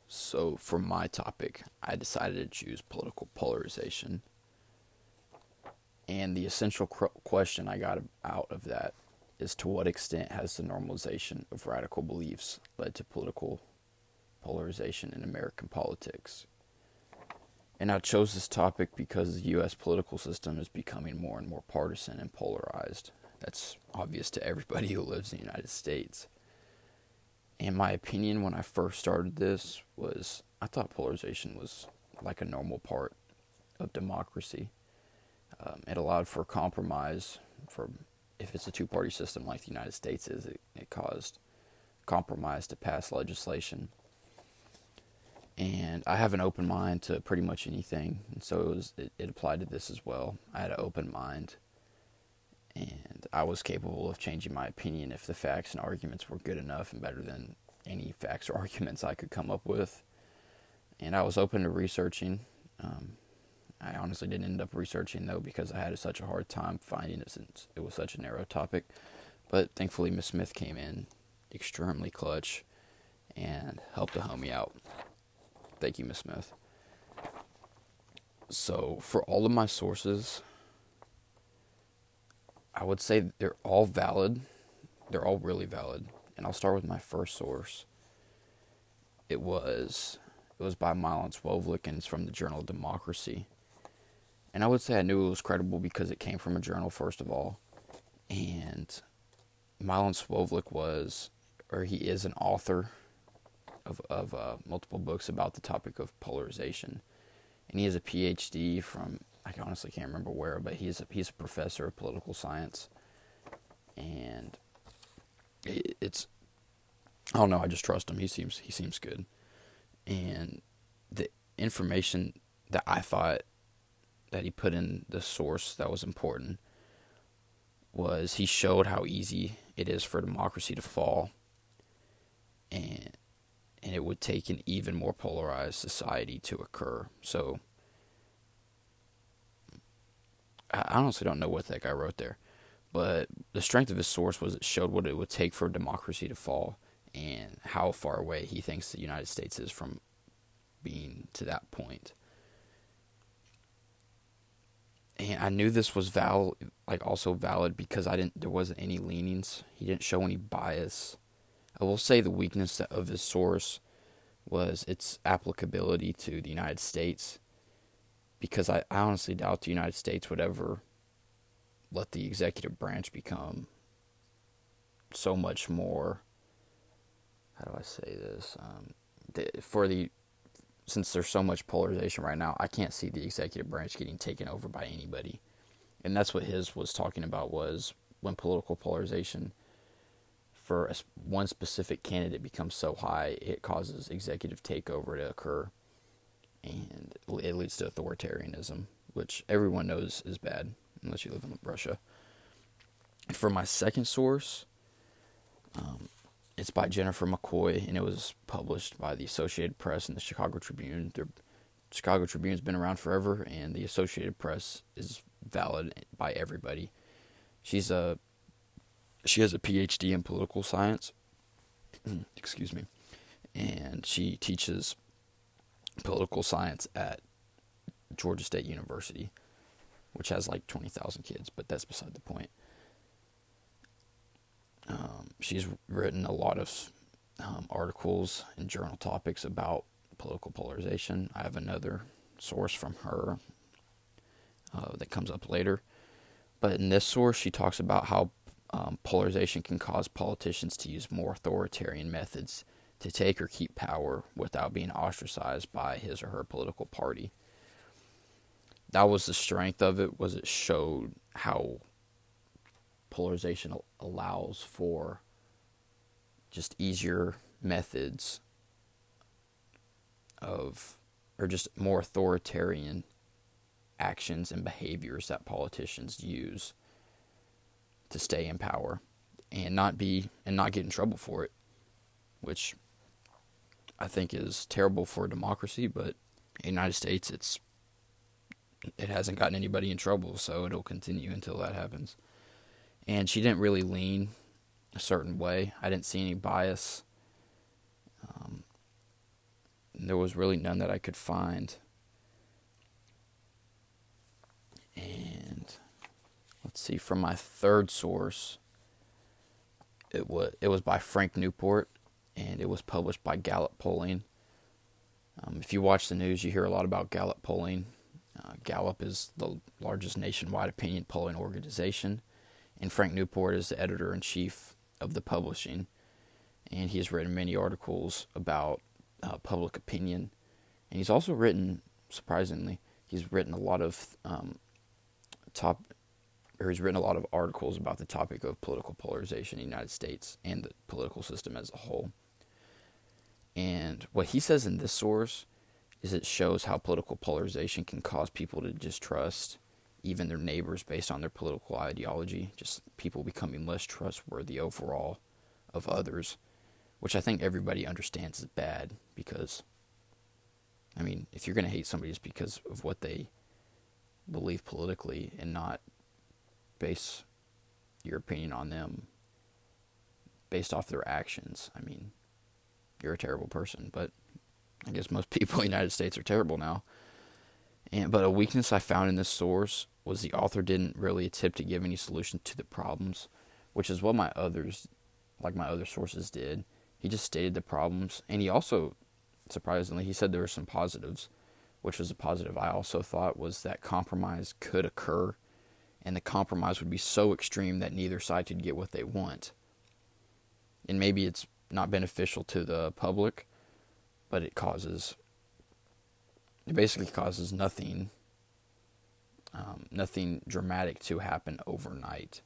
So, for my topic, I decided to choose political polarization. And the essential question I got out of that is, to what extent has the normalization of radical beliefs led to political polarization in American politics? And I chose this topic because the U.S. political system is becoming more and more partisan and polarized. That's obvious to everybody who lives in the United States. And my opinion when I first started this was, I thought polarization was like a normal part of democracy. It allowed for compromise. For if it's a two-party system like the United States is, it caused compromise to pass legislation. And I have an open mind to pretty much anything, and so it applied to this as well. I had an open mind, and I was capable of changing my opinion if the facts and arguments were good enough and better than any facts or arguments I could come up with. And I was open to researching. I honestly didn't end up researching, though, because I had such a hard time finding it since it was such a narrow topic. But thankfully, Miss Smith came in extremely clutch and helped a homie out. Thank you, Miss Smith. So, for all of my sources, I would say they're all valid. They're all really valid. And I'll start with my first source. It was by Milan Swovlik, and it's from the Journal of Democracy. And I would say I knew it was credible because it came from a journal, first of all. And Milan Swovlik he is an author of multiple books about the topic of polarization. And he has a PhD from, I honestly can't remember where, but he's a professor of political science. And it's, I don't know, I just trust him. He seems good. And the information that I thought that he put in the source that was important was, he showed how easy it is for democracy to fall, and it would take an even more polarized society to occur. So I honestly don't know what that guy wrote there, but the strength of his source was, it showed what it would take for democracy to fall and how far away he thinks the United States is from being to that point. And I knew this was also valid because there wasn't any leanings. He didn't show any bias. I will say the weakness of his source was its applicability to the United States, because I honestly doubt the United States would ever let the executive branch become so much more, how do I say this, since there's so much polarization right now, I can't see the executive branch getting taken over by anybody. And that's what his was talking about, was when political polarization for one specific candidate becomes so high, it causes executive takeover to occur, and it leads to authoritarianism, which everyone knows is bad, unless you live in Russia. And for my second source, it's by Jennifer McCoy, and it was published by the Associated Press and the Chicago Tribune. The Chicago Tribune's been around forever, and the Associated Press is valid by everybody. She has a PhD in political science. Excuse me. And she teaches political science at Georgia State University, which has like 20,000 kids, but that's beside the point. She's written a lot of articles and journal topics about political polarization. I have another source from her that comes up later. But in this source, she talks about how polarization can cause politicians to use more authoritarian methods to take or keep power without being ostracized by his or her political party. That was the strength of it, was it showed how polarization allows for just easier methods or just more authoritarian actions and behaviors that politicians use to stay in power and not get in trouble for it, which I think is terrible for democracy. But in the United States, it hasn't gotten anybody in trouble, so it'll continue until that happens. And she didn't really lean a certain way. I didn't see any bias. there was really none that I could find. And let's see, from my third source, it was by Frank Newport, and it was published by Gallup Polling. If you watch the news, you hear a lot about Gallup Polling. Gallup is the largest nationwide opinion polling organization, and Frank Newport is the editor-in-chief of the publishing, and he has written many articles about public opinion, and he's also written, surprisingly, he's written a lot of he's written a lot of articles about the topic of political polarization in the United States and the political system as a whole. And what he says in this source is it shows how political polarization can cause people to distrust even their neighbors based on their political ideology, just people becoming less trustworthy overall of others, which I think everybody understands is bad because, I mean, if you're going to hate somebody just because of what they believe politically and not base your opinion on them based off their actions, I mean, you're a terrible person. But I guess most people in the United States are terrible now. But a weakness I found in this source was the author didn't really attempt to give any solution to the problems, which is what my other sources did. He just stated the problems, and he also, surprisingly, he said there were some positives, which was a positive I also thought was that compromise could occur, and the compromise would be so extreme that neither side could get what they want. And maybe it's not beneficial to the public, but it basically causes nothing dramatic to happen overnight.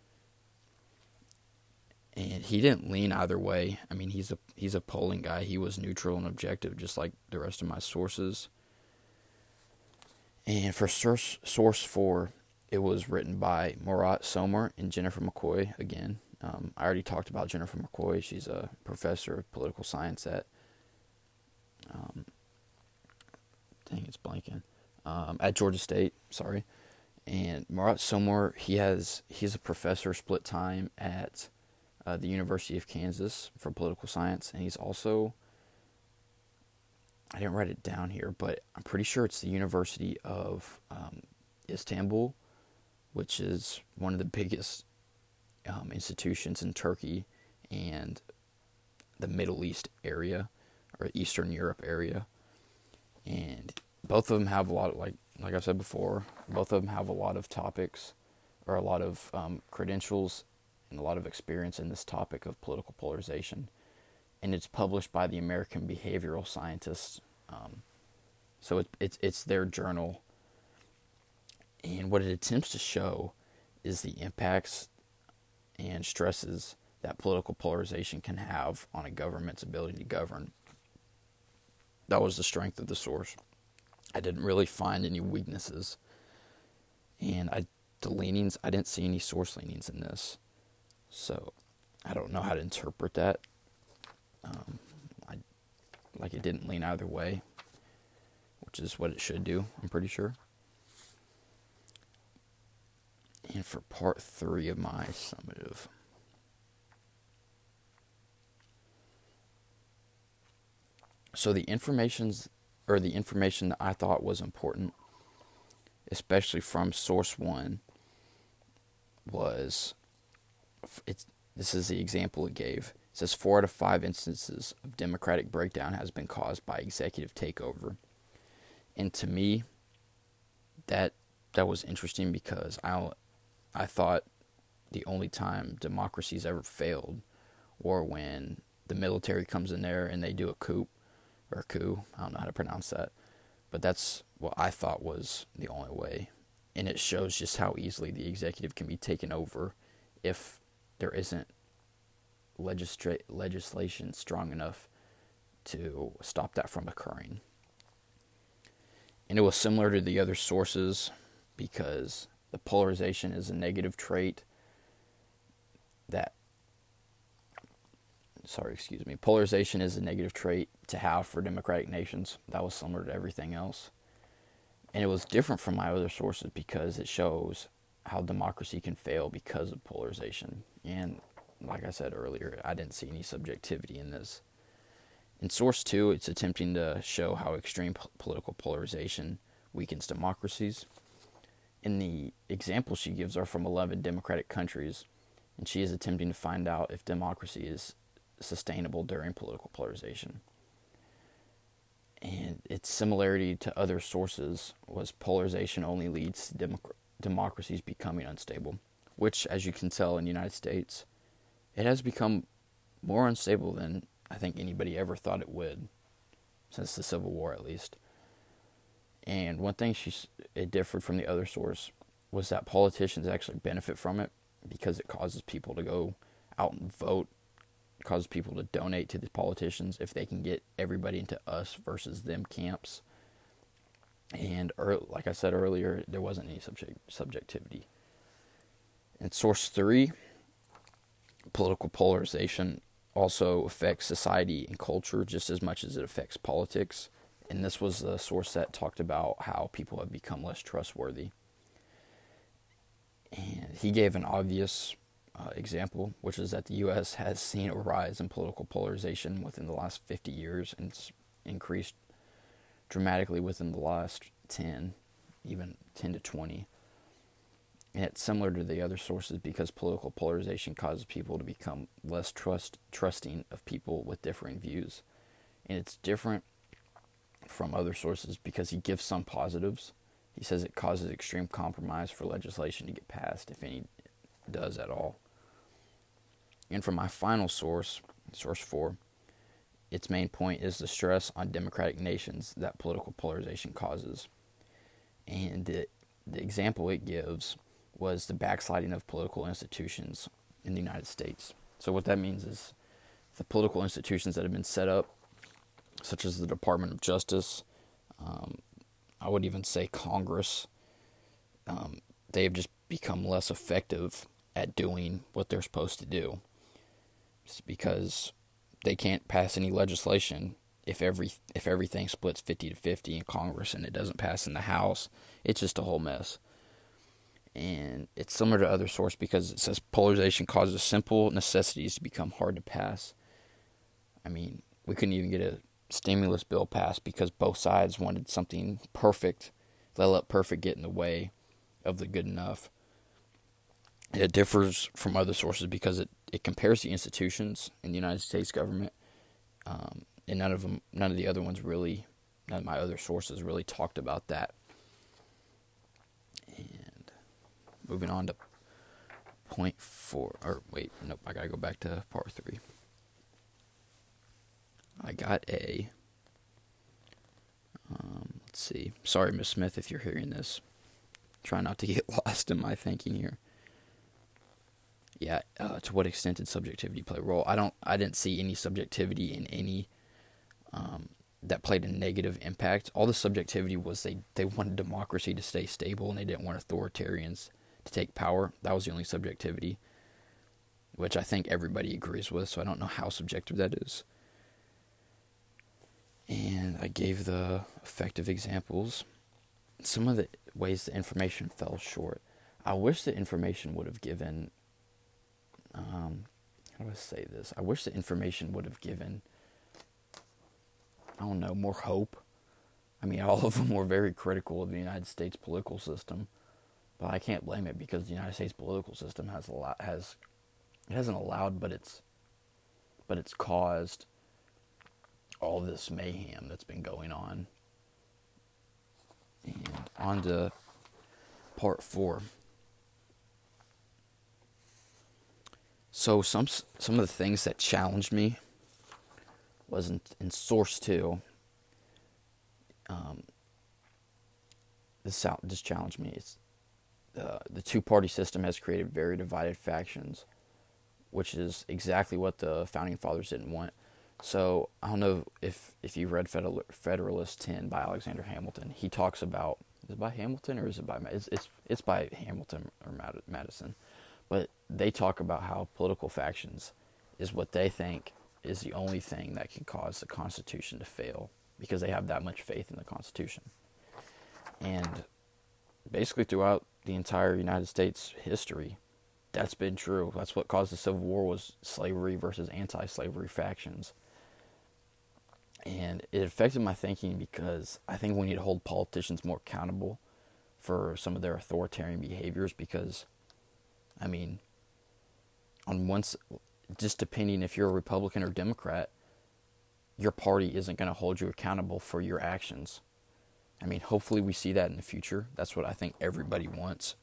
And he didn't lean either way. I mean, he's a polling guy. He was neutral and objective, just like the rest of my sources. And for source 4, it was written by Murat Somer and Jennifer McCoy again. I already talked about Jennifer McCoy. She's a professor of political science at at Georgia State. Sorry. And Murat Somer, he's a professor split time at the University of Kansas for political science, and he's also, I didn't write it down here, but I'm pretty sure it's the University of Istanbul, which is one of the biggest institutions in Turkey and the Middle East area, or Eastern Europe area. And both of them have a lot of, like I said before, both of them have a lot of topics, or a lot of credentials and a lot of experience in this topic of political polarization. And it's published by the American Behavioral Scientists. So it's their journal. And what it attempts to show is the impacts and stresses that political polarization can have on a government's ability to govern. That was the strength of the source. I didn't really find any weaknesses. And the leanings, I didn't see any source leanings in this. So I don't know how to interpret that. It didn't lean either way, which is what it should do, I'm pretty sure. And for part 3 of my summative, so the information that I thought was important, especially from source 1, was, this is the example it gave. It says 4 out of 5 instances of democratic breakdown has been caused by executive takeover. And to me, that was interesting because I thought the only time democracies ever failed were when the military comes in there and they do a coup. I don't know how to pronounce that. But that's what I thought was the only way. And it shows just how easily the executive can be taken over if there isn't legislation strong enough to stop that from occurring. And it was similar to the other sources because the polarization is a negative trait Polarization is a negative trait to have for democratic nations. That was similar to everything else. And it was different from my other sources because it shows how democracy can fail because of polarization. And like I said earlier, I didn't see any subjectivity in this. In source 2, it's attempting to show how extreme political polarization weakens democracies. And the examples she gives are from 11 democratic countries, and she is attempting to find out if democracy is sustainable during political polarization. And its similarity to other sources was polarization only leads to democracies becoming unstable, which, as you can tell in the United States, it has become more unstable than I think anybody ever thought it would, since the Civil War at least. And one thing it differed from the other source was that politicians actually benefit from it because it causes people to go out and vote. It causes people to donate to the politicians if they can get everybody into us versus them camps. And like I said earlier, there wasn't any subjectivity. In source 3, political polarization also affects society and culture just as much as it affects politics. And this was the source that talked about how people have become less trustworthy. And he gave an obvious example, which is that the U.S. has seen a rise in political polarization within the last 50 years, and it's increased dramatically within the last 10, even 10 to 20. And it's similar to the other sources because political polarization causes people to become less trusting of people with differing views. And it's different from other sources because he gives some positives. He says it causes extreme compromise for legislation to get passed, if any does at all. And from my final source, source 4, its main point is the stress on democratic nations that political polarization causes. And the example it gives was the backsliding of political institutions in the United States. So what that means is the political institutions that have been set up, such as the Department of Justice, I would even say Congress, they have just become less effective at doing what they're supposed to do. It's because they can't pass any legislation if everything splits 50-50 in Congress and it doesn't pass in the House. It's just a whole mess. And it's similar to other source because it says polarization causes simple necessities to become hard to pass. I mean, we couldn't even get a stimulus bill passed because both sides wanted something perfect. They let perfect get in the way of the good enough. It differs from other sources because it compares the institutions in the United States government, and none of the other ones really, none of my other sources really talked about that. And moving on to point 4, I gotta go back to part 3. I got a, let's see, sorry Miss Smith if you're hearing this, try not to get lost in my thinking here. Yeah, to what extent did subjectivity play a role? I didn't see any subjectivity in any that played a negative impact. All the subjectivity was they wanted democracy to stay stable and they didn't want authoritarians to take power. That was the only subjectivity, which I think everybody agrees with, so I don't know how subjective that is. And I gave the effective examples. Some of the ways the information fell short. I wish the information would have given, how do I say this? I wish the information would have given, I don't know, more hope. I mean, all of them were very critical of the United States political system, but I can't blame it because the United States political system it hasn't allowed, but it's caused all this mayhem that's been going on. And on to part 4. So some of the things that challenged me was in source 2. This challenged me. It's the two-party system has created very divided factions, which is exactly what the founding fathers didn't want. So I don't know if you read Federalist 10 by Alexander Hamilton. He talks about, is it by Hamilton or is it by it's by Hamilton or Madison, but they talk about how political factions is what they think is the only thing that can cause the Constitution to fail because they have that much faith in the Constitution. And basically throughout the entire United States history, that's been true. That's what caused the Civil War, was slavery versus anti-slavery factions. And it affected my thinking because I think we need to hold politicians more accountable for some of their authoritarian behaviors because, I mean, on once, just depending if you're a Republican or Democrat, your party isn't going to hold you accountable for your actions. I mean, hopefully we see that in the future. That's what I think everybody wants.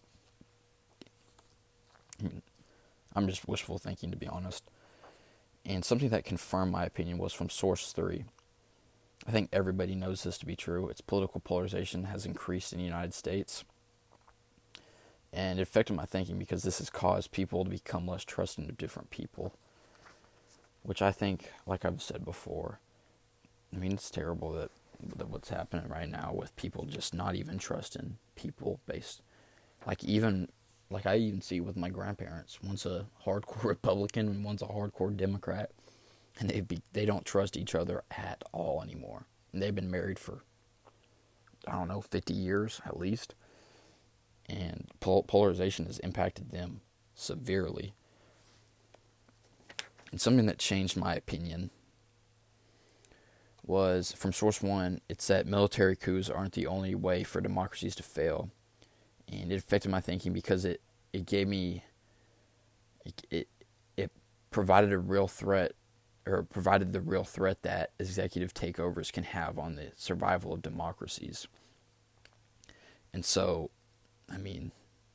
I mean, I'm just wishful thinking, to be honest. And something that confirmed my opinion was from Source 3. I think everybody knows this to be true. Its political polarization has increased in the United States. And it affected my thinking because this has caused people to become less trusting of different people. Which I think, like I've said before, I mean, it's terrible that what's happening right now with people just not even trusting people based. Like I even see with my grandparents. One's a hardcore Republican and one's a hardcore Democrat. And they don't trust each other at all anymore. And they've been married for, 50 years at least. And polarization has impacted them severely. And something that changed my opinion was, from Source 1, it's that military coups aren't the only way for democracies to fail. And it affected my thinking because it gave me, it provided a real threat, or provided the real threat that executive takeovers can have on the survival of democracies. And so, I mean,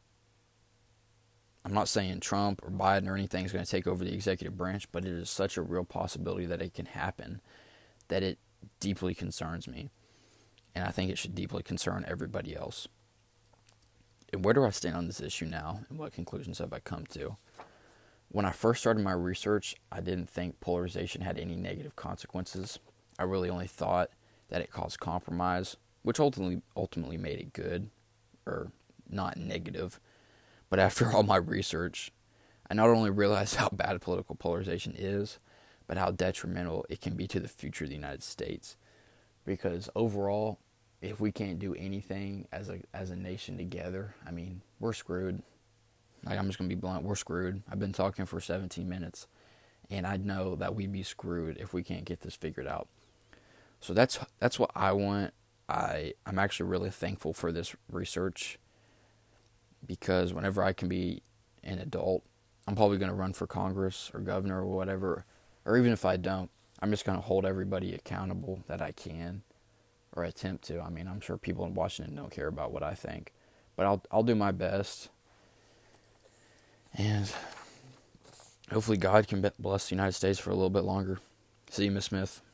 I'm not saying Trump or Biden or anything is going to take over the executive branch, but it is such a real possibility that it can happen that it deeply concerns me. And I think it should deeply concern everybody else. And where do I stand on this issue now, and what conclusions have I come to? When I first started my research, I didn't think polarization had any negative consequences. I really only thought that it caused compromise, which ultimately made it good, or not negative. But after all my research, I not only realized how bad political polarization is, but how detrimental it can be to the future of the United States. Because overall, if we can't do anything as a nation together, I mean, we're screwed. Like, I'm just going to be blunt, we're screwed. I've been talking for 17 minutes, and I know that we'd be screwed if we can't get this figured out. So that's what I want. I'm actually really thankful for this research, because whenever I can be an adult, I'm probably going to run for Congress or governor or whatever. Or even if I don't, I'm just going to hold everybody accountable that I can, or attempt to. I mean, I'm sure people in Washington don't care about what I think, but I'll do my best. And hopefully God can bless the United States for a little bit longer. See you, Miss Smith.